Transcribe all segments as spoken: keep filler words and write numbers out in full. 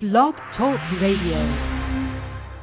Blog Talk Radio.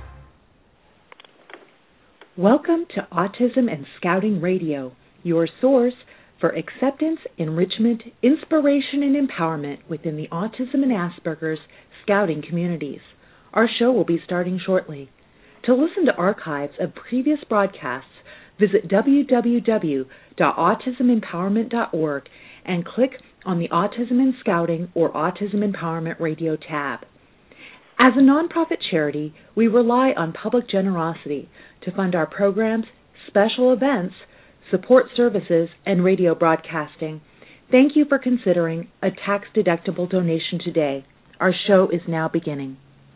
Welcome to Autism and Scouting Radio, your source for acceptance, enrichment, inspiration, and empowerment within the autism and Asperger's Scouting communities. Our show will be starting shortly. To listen to archives of previous broadcasts, visit w w w dot autism empowerment dot org and click on the Autism and Scouting or Autism Empowerment Radio tab. As a nonprofit charity, we rely on public generosity to fund our programs, special events, support services, and radio broadcasting. Thank you for considering a tax-deductible donation today. Our show is now beginning.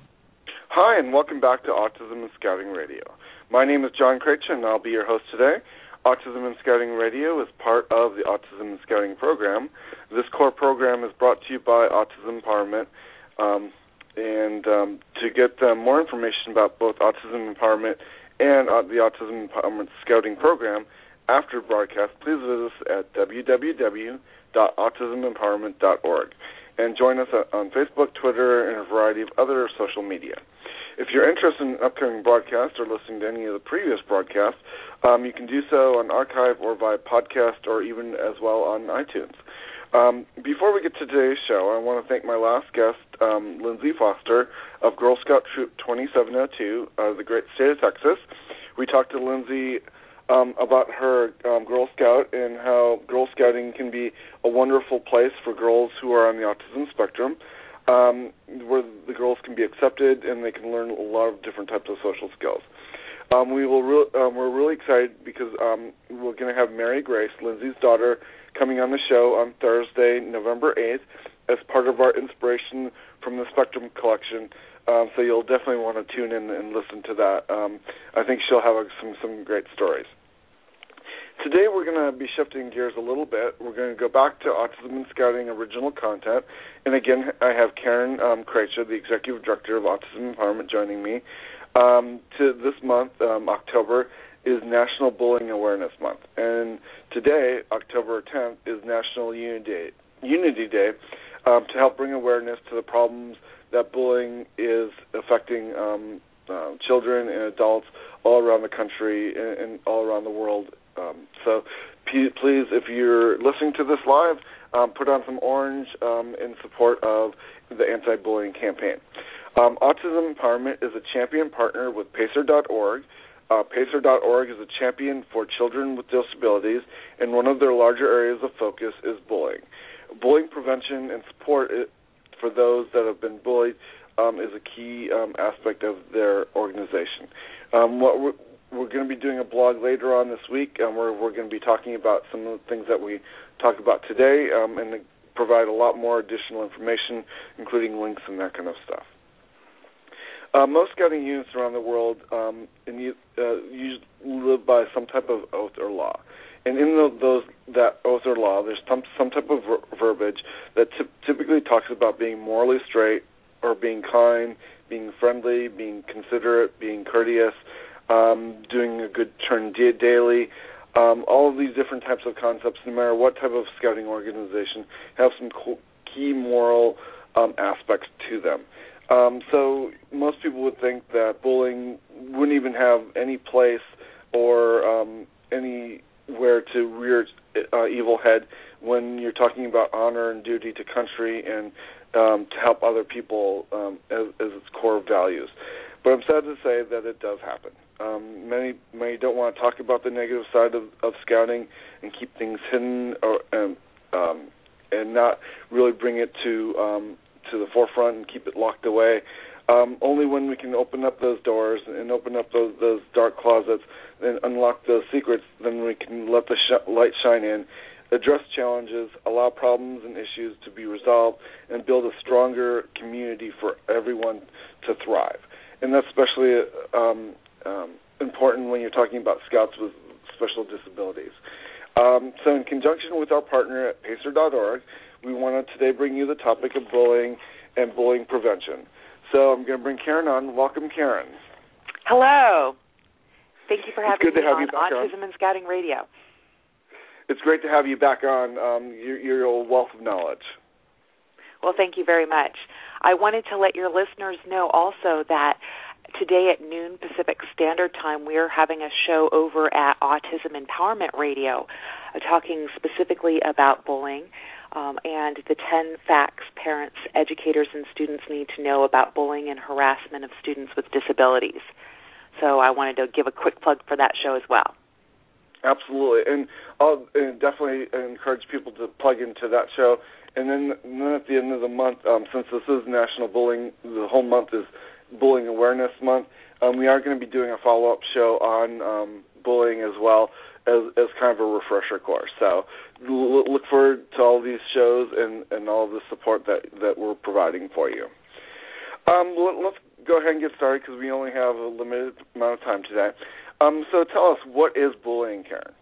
Hi, and welcome back to Autism and Scouting Radio. My name is John Krejci, and I'll be your host today. Autism and Scouting Radio is part of the Autism and Scouting program. This core program is brought to you by Autism Empowerment. Um, and um, to get uh, more information about both Autism Empowerment and uh, the Autism Empowerment Scouting program after broadcast, please visit us at w w w dot autism empowerment dot org and join us on Facebook, Twitter, and a variety of other social media. If you're interested in upcoming broadcasts or listening to any of the previous broadcasts, um, you can do so on archive or via podcast or even as well on iTunes. Um, before we get to today's show, I want to thank my last guest, um, Lindsay Foster of Girl Scout Troop twenty-seven oh two out of the great state of Texas. We talked to Lindsay um, about her um, Girl Scout and how Girl Scouting can be a wonderful place for girls who are on the autism spectrum, um, where the girls can be accepted and they can learn a lot of different types of social skills. Um, we will re- um, we're really excited because um, we're going to have Mary Grace, Lindsay's daughter, coming on the show on Thursday, November eighth, as part of our Inspiration from the Spectrum collection. Um, so you'll definitely want to tune in and listen to that. Um, I think she'll have a, some some great stories. Today we're going to be shifting gears a little bit. We're going to go back to Autism and Scouting original content. And again, I have Karen um, Krejci, the Executive Director of Autism Empowerment, joining me. Um, to this month, um, October, is National Bullying Awareness Month. And today, October tenth, is National Unity Day, Unity Day um, to help bring awareness to the problems that bullying is affecting um, uh, children and adults all around the country and, and all around the world. Um, so p- please, if you're listening to this live, um, put on some orange um, in support of the anti-bullying campaign. Um, Autism Empowerment is a champion partner with Pacer dot org. Uh, Pacer dot org is a champion for children with disabilities, and one of their larger areas of focus is bullying. Bullying prevention and support it, for those that have been bullied um, is a key um, aspect of their organization. Um, what we're, we're going to be doing a blog later on this week, and we're, we're going to be talking about some of the things that we talked about today um, and provide a lot more additional information, including links and that kind of stuff. Uh, most scouting units around the world um, in, uh, usually live by some type of oath or law. And in the, those that oath or law, there's some, some type of ver- verbiage that t- typically talks about being morally straight or being kind, being friendly, being considerate, being courteous, um, doing a good turn da- daily. Um, all of these different types of concepts, no matter what type of scouting organization, have some co- key moral um, aspects to them. Um, so most people would think that bullying wouldn't even have any place or um, anywhere to rear uh, evil head when you're talking about honor and duty to country and um, to help other people um, as, as its core values. But I'm sad to say that it does happen. Um, many many don't want to talk about the negative side of, of scouting and keep things hidden or um, um, and not really bring it to um, to the forefront and keep it locked away. Um, only when we can open up those doors and open up those, those dark closets and unlock those secrets, then we can let the sh- light shine in, address challenges, allow problems and issues to be resolved, and build a stronger community for everyone to thrive. And that's especially um, um, important when you're talking about scouts with special disabilities. Um, so in conjunction with our partner at Pacer dot org, we want to today bring you the topic of bullying and bullying prevention. So I'm going to bring Karen on. Welcome, Karen. Hello. Thank you for having it's good me to have on you back Autism on. and Scouting Radio. It's great to have you back on. Um, you're, you're a wealth of knowledge. Well, thank you very much. I wanted to let your listeners know also that today at noon Pacific Standard Time, we're having a show over at Autism Empowerment Radio, uh, talking specifically about bullying um, and the ten facts parents, educators, and students need to know about bullying and harassment of students with disabilities. So I wanted to give a quick plug for that show as well. Absolutely, and I'll and definitely encourage people to plug into that show. And then, and then at the end of the month, um, since this is National Bullying, the whole month is Bullying Awareness Month, um, we are going to be doing a follow-up show on um, bullying as well as, as kind of a refresher course. So look forward to all these shows and, and all the support that, that we're providing for you. Um, let, let's go ahead and get started because we only have a limited amount of time today. Um, so tell us, what is bullying, Karen?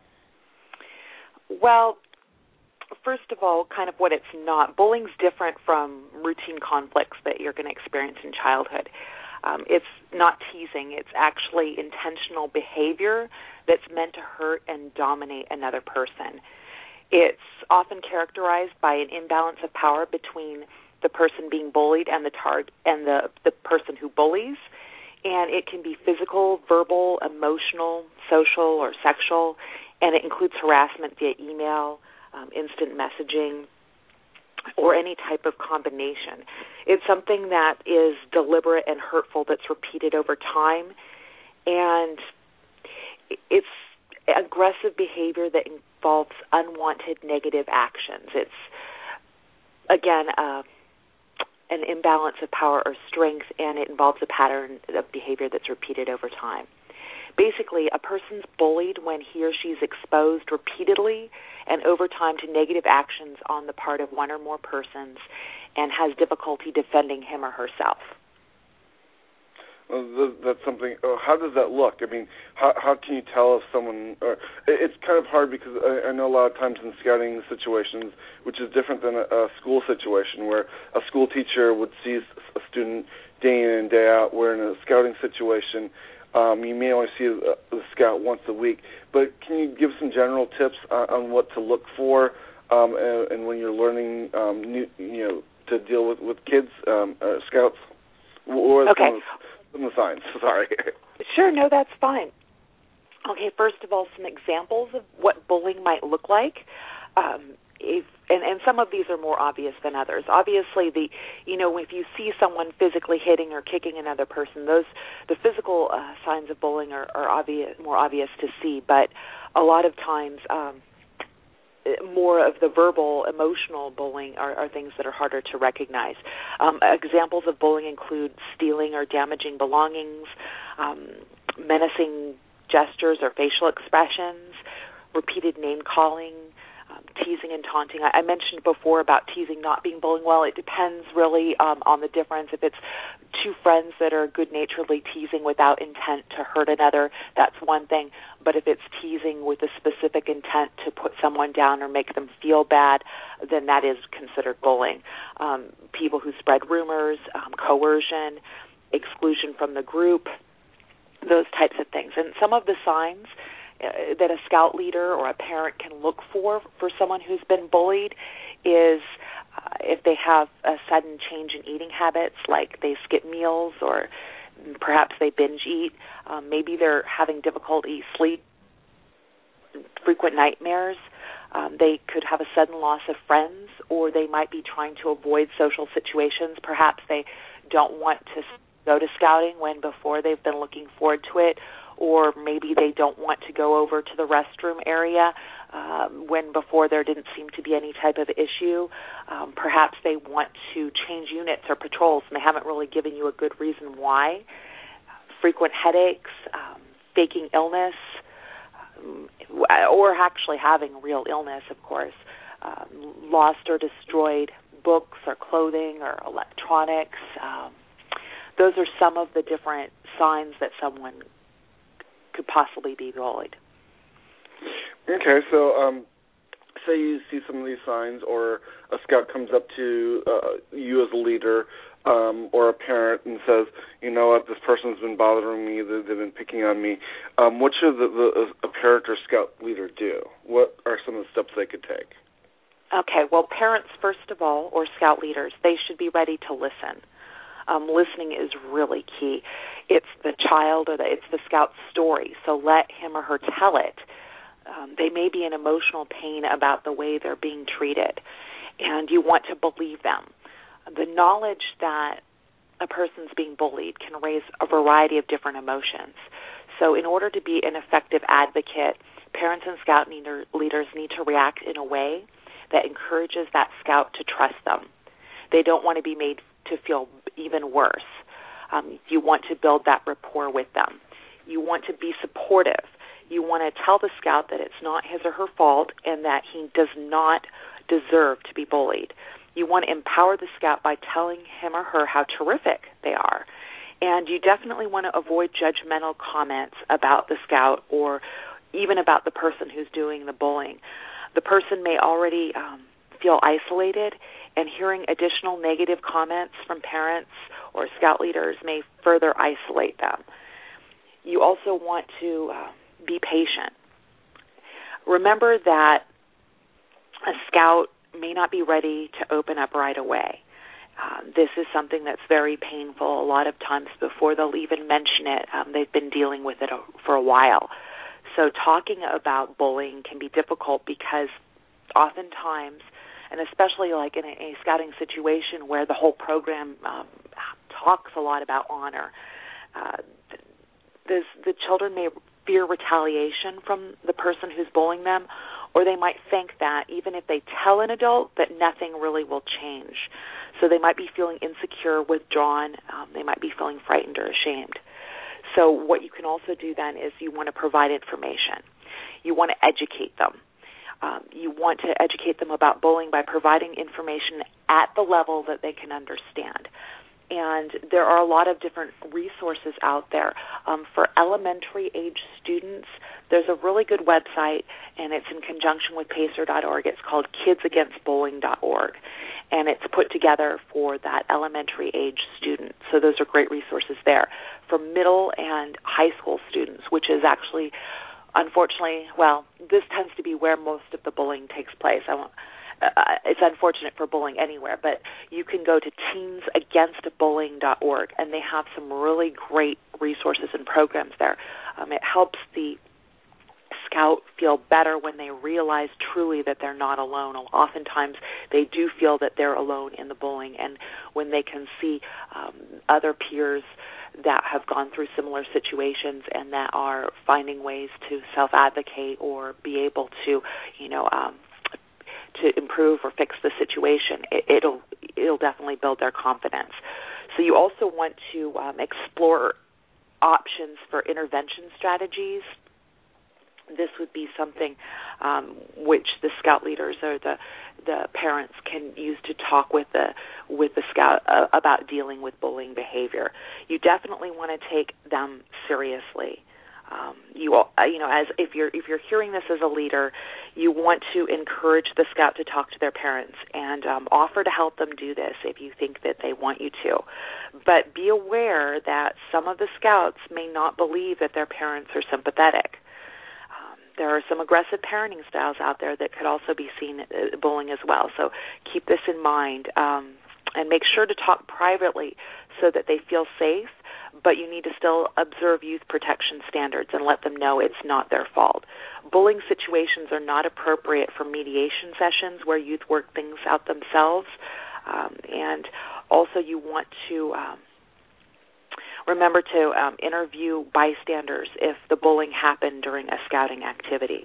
Well, first of all, kind of what it's not. Bullying's different from routine conflicts that you're going to experience in childhood. Um, it's not teasing. It's actually intentional behavior that's meant to hurt and dominate another person. It's often characterized by an imbalance of power between the person being bullied and the tar- and the, the person who bullies. And it can be physical, verbal, emotional, social, or sexual, and it includes harassment via email, um, instant messaging, or any type of combination. It's something that is deliberate and hurtful that's repeated over time, and it's aggressive behavior that involves unwanted negative actions. It's, again, uh, an imbalance of power or strength, and it involves a pattern of behavior that's repeated over time. Basically, a person's bullied when he or she is exposed repeatedly and over time to negative actions on the part of one or more persons and has difficulty defending him or herself. Well, that's something. Oh, how does that look? I mean, how how can you tell if someone? Or, it's kind of hard because I, I know a lot of times in scouting situations, which is different than a, a school situation, where a school teacher would see a student day in and day out. Where in a scouting situation, um, you may only see a, a scout once a week. But can you give some general tips on, on what to look for, um, and, and when you're learning, um, new, you know, to deal with with kids, um, uh, scouts, or okay. some of, some of the signs? Sorry. Sure, no, that's fine. Okay, first of all, some examples of what bullying might look like. Um, if, and, and some of these are more obvious than others. Obviously, the you know, if you see someone physically hitting or kicking another person, those the physical uh, signs of bullying are, are obvious, more obvious to see. But a lot of times, um, more of the verbal, emotional bullying are, are things that are harder to recognize. Um, examples of bullying include stealing or damaging belongings, um, menacing gestures or facial expressions, repeated name-calling, um, teasing and taunting. I, I mentioned before about teasing not being bullying. Well, it depends really um, on the difference. If it's two friends that are good-naturedly teasing without intent to hurt another, that's one thing. But if it's teasing with a specific intent to put someone down or make them feel bad, then that is considered bullying. Um, people who spread rumors, um, coercion, exclusion from the group, those types of things. And some of the signs uh, that a scout leader or a parent can look for for someone who's been bullied is uh, if they have a sudden change in eating habits, like they skip meals or perhaps they binge eat. Um, maybe they're having difficulty sleep, frequent nightmares. Um, they could have a sudden loss of friends, or they might be trying to avoid social situations. Perhaps they don't want to go to scouting when before they've been looking forward to it, or maybe they don't want to go over to the restroom area um, when before there didn't seem to be any type of issue. Um, perhaps they want to change units or patrols, and they haven't really given you a good reason why. Frequent headaches, um, faking illness, um, or actually having real illness, of course. Um, lost or destroyed books or clothing or electronics. Um, those are some of the different signs that someone could possibly be bullied. Okay, so um, say you see some of these signs, or a scout comes up to uh, you as a leader um, or a parent and says, you know what, this person's been bothering me, they've been picking on me. Um, what should the, the, a parent or scout leader do? What are some of the steps they could take? Okay, well, parents, first of all, or Scout leaders, they should be ready to listen. Um, listening is really key. It's the child or the, it's the Scout's story, so let him or her tell it. Um, they may be in emotional pain about the way they're being treated, and you want to believe them. The knowledge that a person's being bullied can raise a variety of different emotions. So in order to be an effective advocate, parents and Scout leader, leaders need to react in a way that encourages that Scout to trust them. They don't want to be made to feel even worse. Um, you want to build that rapport with them. You want to be supportive. You want to tell the Scout that it's not his or her fault and that he does not deserve to be bullied. You want to empower the Scout by telling him or her how terrific they are. And you definitely want to avoid judgmental comments about the Scout or even about the person who's doing the bullying. The person may already um, feel isolated, and hearing additional negative comments from parents or Scout leaders may further isolate them. You also want to uh, be patient. Remember that a Scout may not be ready to open up right away. Um, this is something that's very painful a lot of times before they'll even mention it. Um, they've been dealing with it a, for a while. So talking about bullying can be difficult because oftentimes, and especially like in a, a Scouting situation where the whole program um, talks a lot about honor, uh, this, the children may fear retaliation from the person who's bullying them, or they might think that even if they tell an adult, that nothing really will change. So they might be feeling insecure, withdrawn. Um, they might be feeling frightened or ashamed. So what you can also do then is you want to provide information. You want to educate them. Um, you want to educate them about bullying by providing information at the level that they can understand. And there are a lot of different resources out there. Um, for elementary age students, there's a really good website, and it's in conjunction with pacer dot org. It's called kids against bullying dot org, and it's put together for that elementary age student. So those are great resources there. For middle and high school students, which is actually, unfortunately, well, this tends to be where most of the bullying takes place. I won't Uh, it's unfortunate for bullying anywhere, but you can go to teens against bullying dot org, and they have some really great resources and programs there. Um, it helps the Scout feel better when they realize truly that they're not alone. Oftentimes, they do feel that they're alone in the bullying, and when they can see um, other peers that have gone through similar situations and that are finding ways to self-advocate or be able to, you know, um, to improve or fix the situation, it, it'll it'll definitely build their confidence. So you also want to um, explore options for intervention strategies. This would be something um, which the Scout leaders or the the parents can use to talk with the with the Scout uh, about dealing with bullying behavior. You definitely want to take them seriously. Um, you you know, as if you're if you're hearing this as a leader, you want to encourage the Scout to talk to their parents and um, offer to help them do this if you think that they want you to. But be aware that some of the Scouts may not believe that their parents are sympathetic. Um, there are some aggressive parenting styles out there that could also be seen uh, bullying as well. So keep this in mind um, and make sure to talk privately so that they feel safe. But you need to still observe youth protection standards and let them know it's not their fault. Bullying situations are not appropriate for mediation sessions where youth work things out themselves. Um, and also you want to um, remember to um, interview bystanders if the bullying happened during a Scouting activity.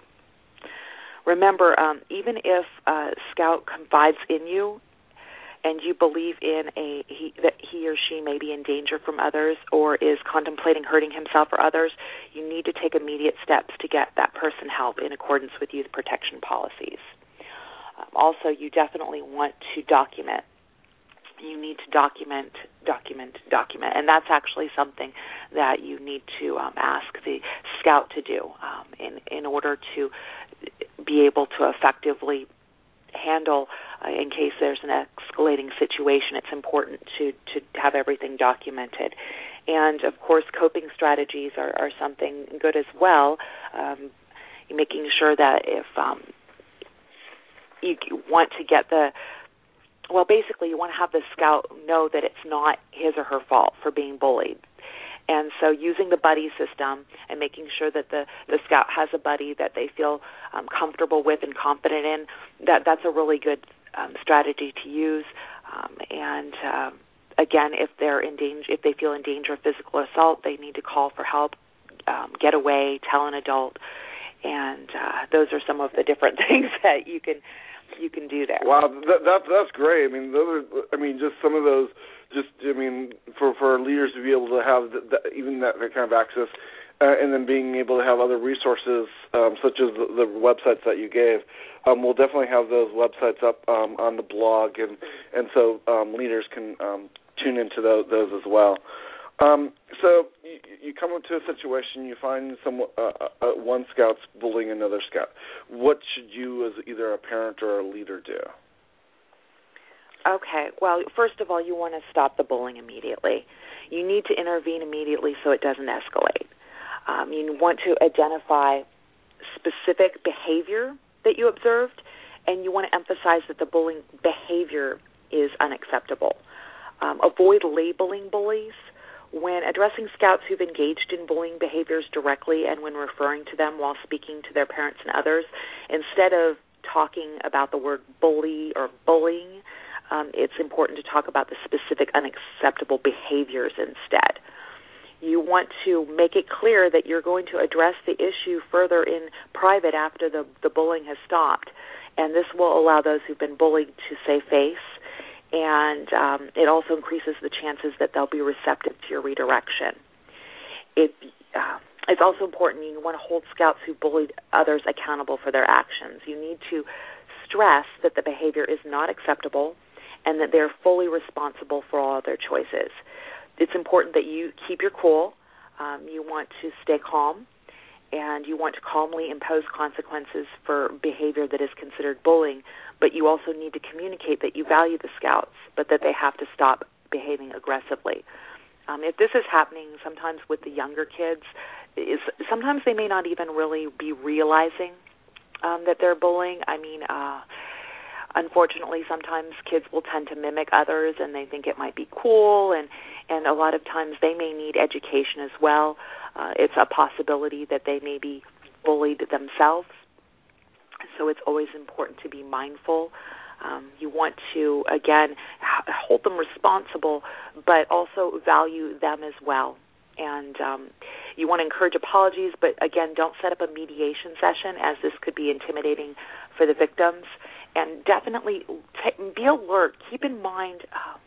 Remember, um, even if a Scout confides in you, and you believe in a he, that he or she may be in danger from others or is contemplating hurting himself or others, you need to take immediate steps to get that person help in accordance with youth protection policies. Um, also, you definitely want to document. You need to document, document, document, and that's actually something that you need to um, ask the Scout to do um, in in order to be able to effectively handle uh, in case there's an escalating situation. It's important to, to have everything documented. And, of course, coping strategies are, are something good as well, um, making sure that if um, you want to get the, well, basically you want to have the scout know that it's not his or her fault for being bullied. And so using the buddy system and making sure that the, the scout has a buddy that they feel um, comfortable with and confident in, that that's a really good um, strategy to use. Um, and uh, again, if they're in danger, if they feel in danger of physical assault, they need to call for help, um, get away, tell an adult. And uh, those are some of the different things that you can you can do there. Wow, that, that that's great. I mean, those are, I mean, just some of those. Just, I mean, for, for leaders to be able to have the, the, even that, that kind of access, uh, and then being able to have other resources, um, such as the, the websites that you gave. Um, we'll definitely have those websites up um, on the blog, and and so um, leaders can um, tune into those, those as well. Um, so you, you come into a situation, you find some uh, uh, one scout's bullying another scout. What should you, as either a parent or a leader, do? Okay. Well, first of all, you want to stop the bullying immediately. You need to intervene immediately so it doesn't escalate. Um, you want to identify specific behavior that you observed, and you want to emphasize that the bullying behavior is unacceptable. Um, avoid labeling bullies. When addressing scouts who've engaged in bullying behaviors directly and when referring to them while speaking to their parents and others, instead of talking about the word bully or bullying, Um, it's important to talk about the specific unacceptable behaviors instead. You want to make it clear that you're going to address the issue further in private after the, the bullying has stopped, and this will allow those who've been bullied to save face, and um, it also increases the chances that they'll be receptive to your redirection. It, uh, it's also important, you want to hold scouts who bullied others accountable for their actions. You need to stress that the behavior is not acceptable and that they're fully responsible for all of their choices. It's important that you keep your cool. Um, you want to stay calm, and you want to calmly impose consequences for behavior that is considered bullying, but you also need to communicate that you value the scouts, but that they have to stop behaving aggressively. Um, if this is happening sometimes with the younger kids, is sometimes they may not even really be realizing um, that they're bullying. I mean, uh, unfortunately, sometimes kids will tend to mimic others, and they think it might be cool, and, and a lot of times they may need education as well. Uh, it's a possibility that they may be bullied themselves, so it's always important to be mindful. Um, you want to, again, h- hold them responsible, but also value them as well. And um, you want to encourage apologies, but, again, don't set up a mediation session, as this could be intimidating for the victims. And definitely t- be alert. Keep in mind uh,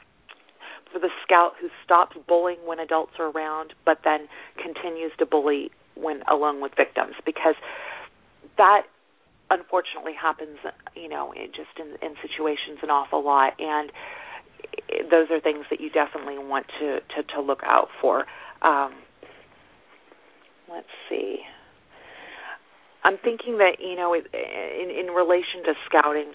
for the scout who stops bullying when adults are around, but then continues to bully when alone with victims, because that unfortunately happens, you know, in just in, in situations an awful lot, and those are things that you definitely want to, to, to look out for. Um, let's see. I'm thinking that, you know, in, in relation to scouting,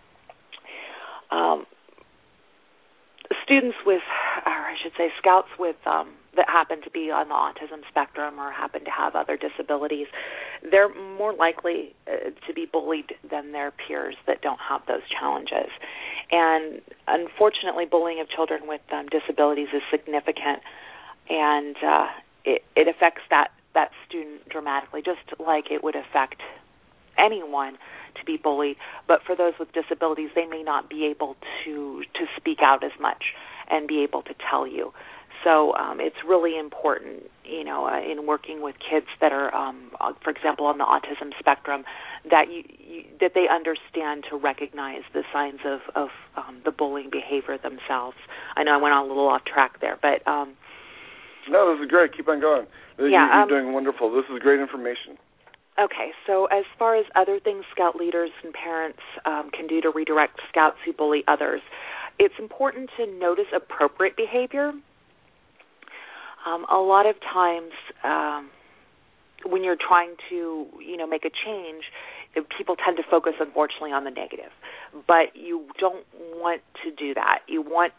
um, students with, or I should say scouts with, um, that happen to be on the autism spectrum or happen to have other disabilities, they're more likely uh, to be bullied than their peers that don't have those challenges. And unfortunately, bullying of children with um, disabilities is significant, and uh, it, it affects that, that student dramatically, just like it would affect anyone to be bullied. But for those with disabilities, they may not be able to, to speak out as much and be able to tell you. So um, it's really important, you know, uh, in working with kids that are, um, for example, on the autism spectrum, that you, you that they understand to recognize the signs of, of um, the bullying behavior themselves. I know I went on a little off track there, but um, no, this is great. Keep on going. Yeah, you're, you're um, doing wonderful. This is great information. Okay, so as far as other things Scout leaders and parents um, can do to redirect Scouts who bully others, it's important to notice appropriate behavior. Um, a lot of times um, when you're trying to, you know, make a change, people tend to focus, unfortunately, on the negative. But you don't want to do that. You want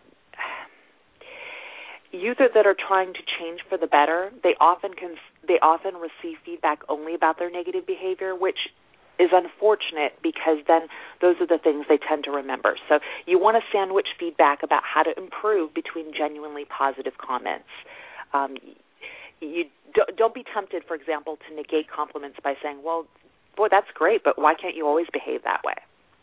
youth that are trying to change for the better, they often can, they often receive feedback only about their negative behavior, which is unfortunate because then those are the things they tend to remember. So you want to sandwich feedback about how to improve between genuinely positive comments. Um, you don't be tempted, for example, to negate compliments by saying, well, boy, that's great, but why can't you always behave that way?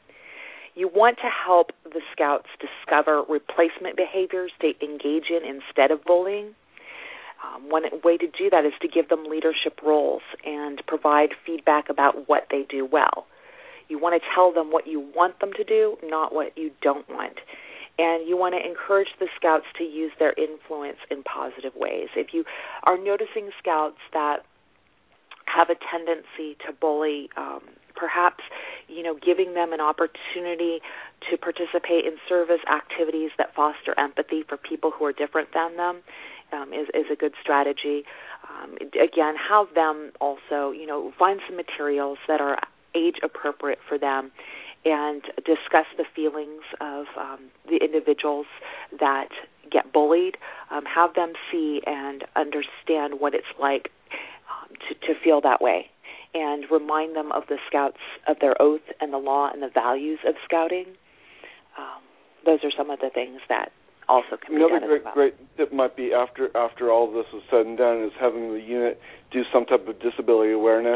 You want to help the scouts discover replacement behaviors to engage in instead of bullying. Um, one way to do that is to give them leadership roles and provide feedback about what they do well. You want to tell them what you want them to do, not what you don't want. And you want to encourage the scouts to use their influence in positive ways. If you are noticing scouts that have a tendency to bully, um, perhaps, you know, giving them an opportunity to participate in service activities that foster empathy for people who are different than them um, is, is a good strategy. Um, again, have them also, you know, find some materials that are age appropriate for them and discuss the feelings of um, the individuals that get bullied. Um, have them see and understand what it's like um, to, to feel that way, and remind them of the scouts, of their oath and the law and the values of scouting. Um, those are some of the things that also can be Another done great, as well. great tip might be after after all of this is said and done is having the unit do some type of disability awareness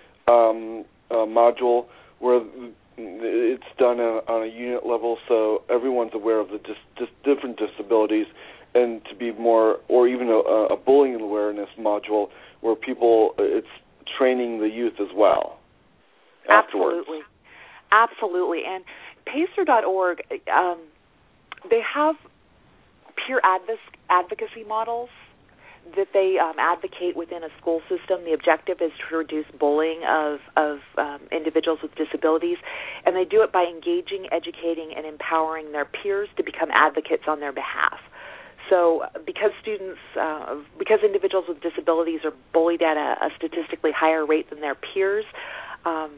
um, uh, module where it's done on, on a unit level, so everyone's aware of the dis, dis, different disabilities, and to be more, or even a, a bullying awareness module where people, it's training the youth as well. Afterwards. Absolutely, absolutely. And Pacer dot org, um, they have peer adv- advocacy models that they um, advocate within a school system. The objective is to reduce bullying of, of um, individuals with disabilities, and they do it by engaging, educating, and empowering their peers to become advocates on their behalf. So because students, uh, because individuals with disabilities are bullied at a, a statistically higher rate than their peers, um,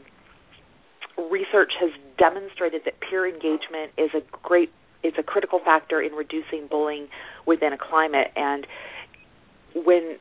research has demonstrated that peer engagement is a great, is a critical factor in reducing bullying within a climate. And when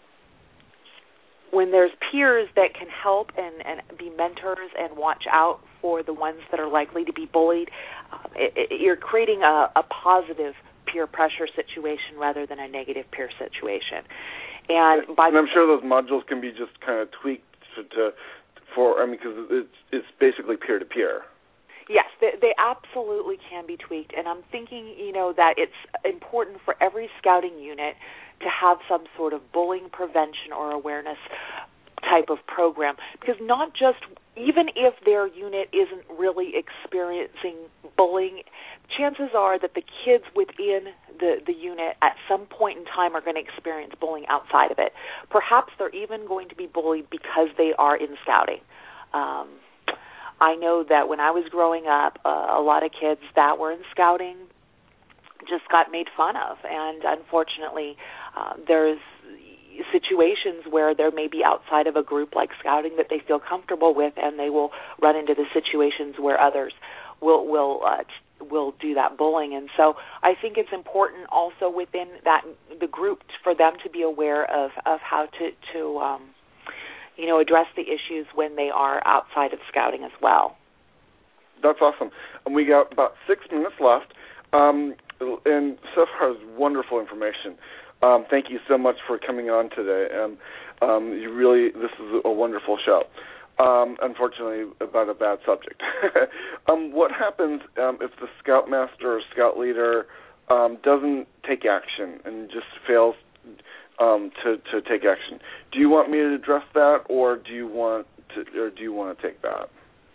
when there's peers that can help and, and be mentors and watch out for the ones that are likely to be bullied, uh, it, it, you're creating a, a positive peer pressure situation rather than a negative peer situation. And, by and I'm sure those modules can be just kind of tweaked to, to for, I mean, because it's, it's basically peer-to-peer. Yes, they, they absolutely can be tweaked, and I'm thinking, you know, that it's important for every scouting unit to have some sort of bullying prevention or awareness type of program, because not just, even if their unit isn't really experiencing bullying, chances are that the kids within the, the unit at some point in time are going to experience bullying outside of it. Perhaps they're even going to be bullied because they are in scouting. Um, I know that when I was growing up, uh, a lot of kids that were in scouting just got made fun of, and unfortunately uh, there's situations where there may be outside of a group like scouting that they feel comfortable with, and they will run into the situations where others will will uh, will do that bullying. And so I think it's important also within that the group for them to be aware of, of how to, to um, you know, address the issues when they are outside of scouting as well. That's awesome. And we got about six minutes left. Um, and so far is wonderful information. Um, thank you so much for coming on today. Um, um, you really, this is a wonderful show. Um, unfortunately, about a bad subject. um, what happens um, if the scoutmaster or scout leader um, doesn't take action and just fails um, to, to take action? Do you want me to address that, or do you want to, or do you want to take that?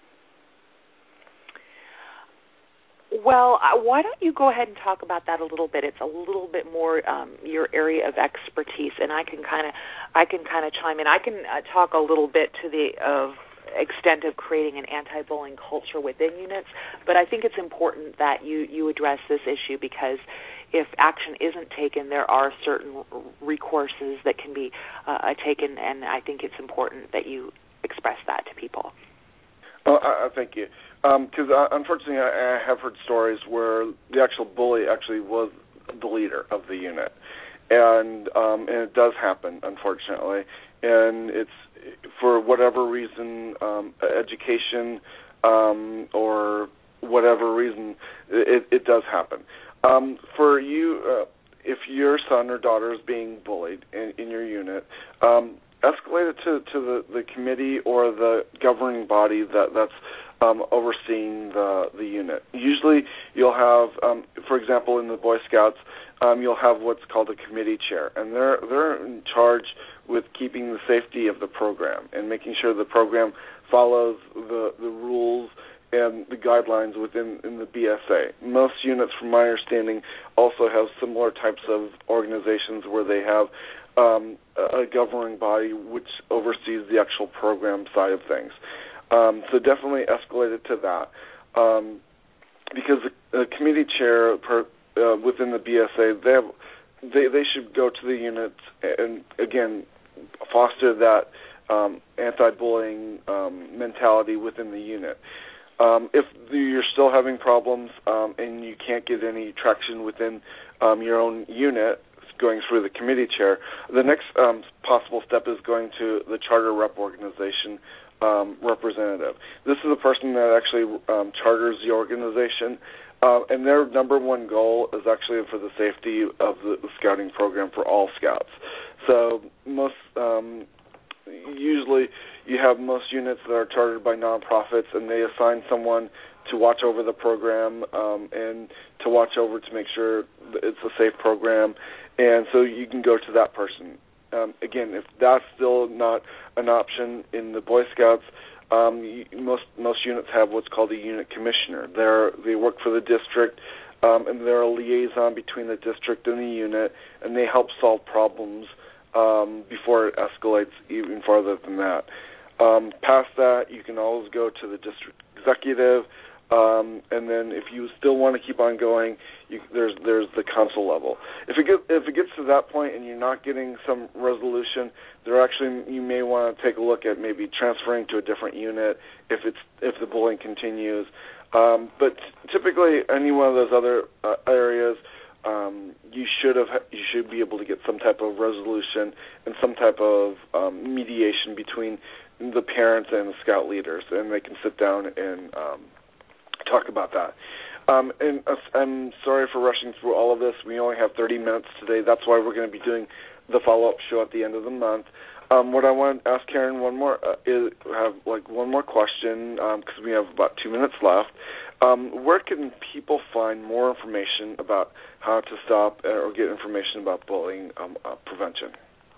Well, uh, why don't you go ahead and talk about that a little bit? It's a little bit more um, your area of expertise, and I can kind of, I can kind of chime in. I can uh, talk a little bit to the of extent of creating an anti-bullying culture within units, but I think it's important that you you address this issue, because if action isn't taken, there are certain recourses that can be uh, taken, and I think it's important that you express that to people. Oh, uh, thank you. Because um, uh, unfortunately, I, I have heard stories where the actual bully actually was the leader of the unit, and um, and it does happen, unfortunately. And it's for whatever reason, um, education um, or whatever reason, it, it does happen. Um, for you, uh, if your son or daughter is being bullied in, in your unit, um, escalate it to, to the, the committee or the governing body that, that's um, overseeing the, the unit. Usually you'll have, um, for example, in the Boy Scouts, um, you'll have what's called a committee chair, and they're, they're in charge with keeping the safety of the program and making sure the program follows the, the rules and the guidelines within in the B S A. Most units, from my understanding, also have similar types of organizations where they have um, a governing body which oversees the actual program side of things. Um, so definitely escalate it to that. Um, because the, the committee chair per, uh, within the B S A, they, have, they, they should go to the units and, again, foster that um, anti-bullying um, mentality within the unit. Um, if you're still having problems um, and you can't get any traction within um, your own unit, going through the committee chair, the next um, possible step is going to the charter rep organization um, representative. This is the person that actually um, charters the organization, uh, and their number one goal is actually for the safety of the, the scouting program for all scouts. So most um, usually you have most units that are chartered by nonprofits, and they assign someone to watch over the program um, and to watch over to make sure it's a safe program. And so you can go to that person. Um, again, if that's still not an option in the Boy Scouts, um, you, most most units have what's called a unit commissioner. They're, they work for the district, um, and they're a liaison between the district and the unit, and they help solve problems um, before it escalates even farther than that. Um, past that, you can always go to the district executive, um, and then if you still want to keep on going, you, there's there's the council level. If it get, if it gets to that point and you're not getting some resolution, there actually you may want to take a look at maybe transferring to a different unit if it's if the bullying continues. Um, but typically, any one of those other uh, areas, um, you should have you should be able to get some type of resolution and some type of um, mediation between the parents and the scout leaders, and they can sit down and um, talk about that. Um, and uh, I'm sorry for rushing through all of this. We only have thirty minutes today. That's why we're going to be doing the follow-up show at the end of the month. Um, what I want to ask Karen one more uh, is have like one more question because um, we have about two minutes left. Um, where can people find more information about how to stop or get information about bullying um, uh, prevention?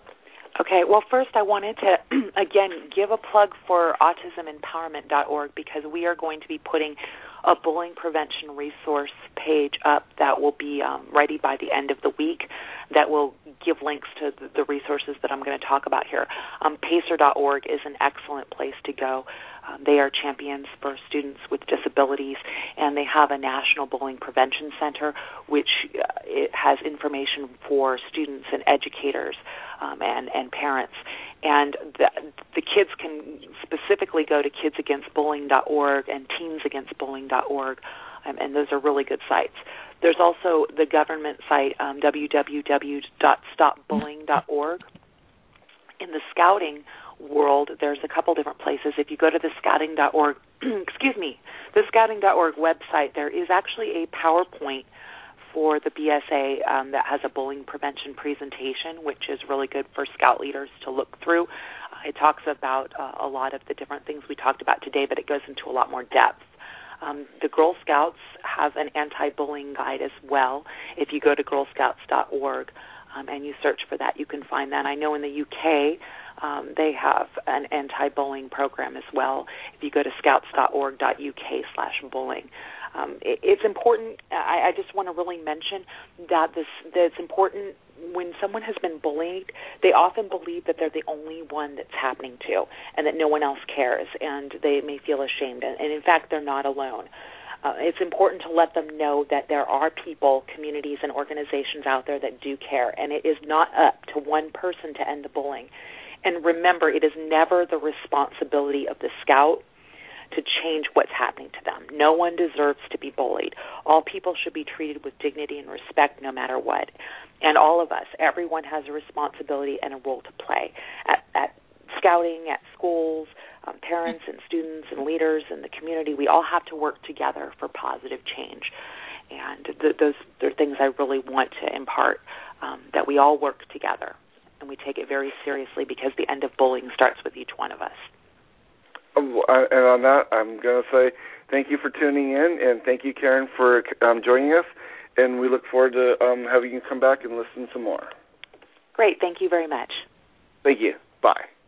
Okay, well, first I wanted to, again, give a plug for autism empowerment dot org because we are going to be putting a bullying prevention resource page up that will be um, ready by the end of the week that will give links to the, the resources that I'm going to talk about here. Um, pacer dot org is an excellent place to go. Um, they are champions for students with disabilities, and they have a National Bullying Prevention Center, which uh, it has information for students and educators um, and, and parents. And the, the kids can specifically go to kids against bullying dot org and teens against bullying dot org, um, and those are really good sites. There's also the government site, um, w w w dot stop bullying dot org. In the scouting world, there's a couple different places. If you go to the scouting dot org, excuse me, the scouting dot org website, there is actually a PowerPoint for the B S A um, that has a bullying prevention presentation, which is really good for scout leaders to look through. Uh, it talks about uh, a lot of the different things we talked about today, but it goes into a lot more depth. Um, the Girl Scouts have an anti-bullying guide as well. If you go to girl scouts dot org um, and you search for that, you can find that. I know in the U K um, they have an anti-bullying program as well. If you go to scouts dot org dot U K slash bullying. Um, it, it's important, I, I just want to really mention that, this, that it's important when someone has been bullied, they often believe that they're the only one that's happening to and that no one else cares, and they may feel ashamed. And, and in fact, they're not alone. Uh, it's important to let them know that there are people, communities, and organizations out there that do care, and it is not up to one person to end the bullying. And remember, it is never the responsibility of the scout to change what's happening to them. No one deserves to be bullied. All people should be treated with dignity and respect no matter what. And all of us, everyone has a responsibility and a role to play at, at scouting, at schools, um, parents and students and leaders in the community. We all have to work together for positive change. And th- those are things I really want to impart, um, that we all work together and we take it very seriously, because the end of bullying starts with each one of us. Um, and on that, I'm going to say thank you for tuning in, and thank you, Karen, for um, joining us. And we look forward to um, having you come back and listen some more. Great. Thank you very much. Thank you. Bye.